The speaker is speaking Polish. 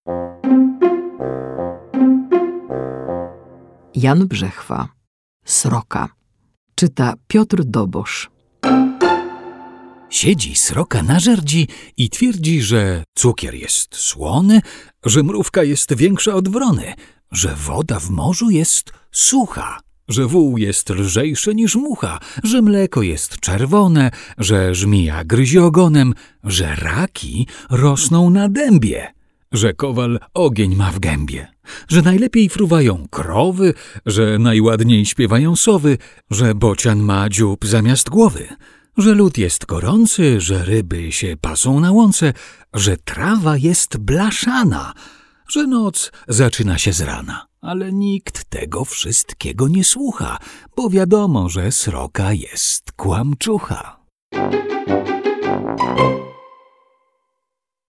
Jan Brzechwa. Sroka. Czyta Piotr Dobosz. Siedzi sroka na żerdzi i twierdzi, że cukier jest słony, że mrówka jest większa od wrony, że woda w morzu jest sucha, że wół jest lżejszy niż mucha, że mleko jest czerwone, że żmija gryzie ogonem, że raki rosną na dębie, że kowal ogień ma w gębie, że najlepiej fruwają krowy, że najładniej śpiewają sowy, że bocian ma dziób zamiast głowy, że lód jest gorący, że ryby się pasą na łące, że trawa jest blaszana, że noc zaczyna się z rana. Ale nikt tego wszystkiego nie słucha, bo wiadomo, że sroka jest kłamczucha.